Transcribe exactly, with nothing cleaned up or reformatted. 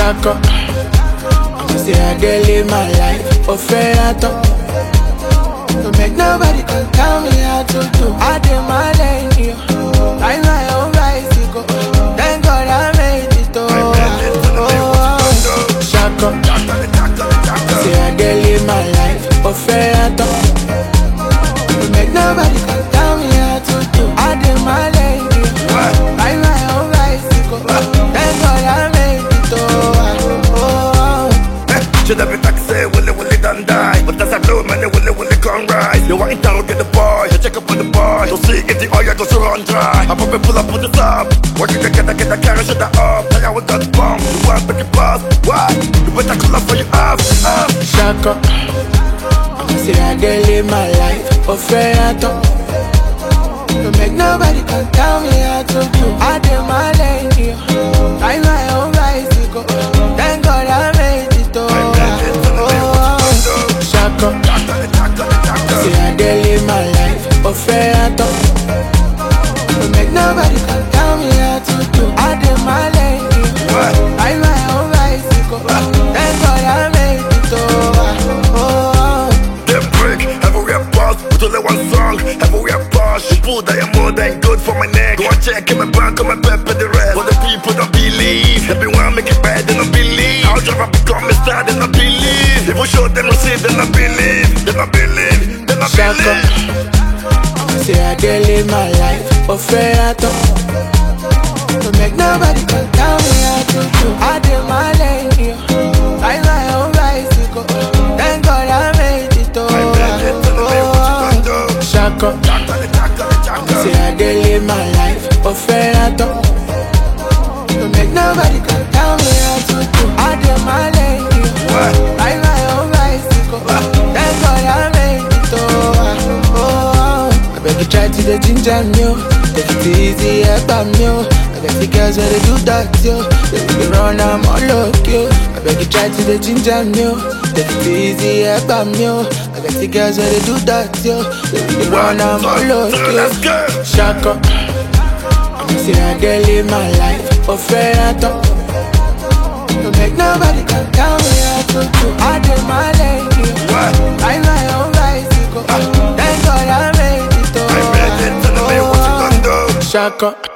Shaka, I'ma say I dey live my life. Oh, fair I talk. Don't make nobody can tell me how to do. I did my lane, yeah. Like my own bicycle. Thank God I made it, oh. Oh, Shaka, say I dey live my life. Oh, fair I talk. Don't make nobody can tell me how to do. I did my lane, yeah. Like my own bicycle. Thank God I made it, oh. Should have been taxi, will it, will it done die? But that's a blue man, will it, will it come rise? You want down, get the boy, you check up on the boy. Don't see if the oil goes to run dry. I probably pull up on the top. What you get, get, get the carrot, shut that up. Tell you what got the bomb, you want make it bust. Why? You better call up for you up, up. Shaka, I'ma say I dey live my life. Oh, fair I talk. Don't make nobody can tell me how to do. I did my lane, yeah. Like my own bicycle. Thank God I made it, oh. Shaka, say I dey live my life. Oh, fair I talk. Don't make nobody can tell me how to do. I did my lane, yeah. Like my own bicycle. Thank God I made it, oh. Them break, everywhere pass, with only one song, everywhere pass. You pull that you're more than good for my neck. Go and check in my bank, on my pepper the rest. But the people don't believe, everyone make it bad, they don't believe. I'll drive, I become a star, they don't believe. If we show them receive, they don't believe. They don't believe, they don't Shaka, believe. say I dey live my life. Oh, fair I talk. Don't make nobody can tell me how to do. I did my lane, yeah. Like my own bicycle. Thank God I made it, oh. Shaka, say I dey live my life. Oh, fair I talk. Don't make nobody can tell me how to do. I did my lane, yeah. Like my own bicycle. Thank God I made it, oh. I beg you try to the ginger me, take it easy, help me, I got the girls where they do that, yo. They will run, I'm all look, yo. I beg you try to the ginger me, take it easy, help me, I got the girls where they do that, yo. They will run, I'm all look, yo. Shaka, I'ma say I dey live my life. Oh, fair I talk. Don't make nobody can tell me how to do. I did my lane, yeah. Like my own bicycle. Thank God I made it, oh. I made it, tell me what you gonna do. Shaka.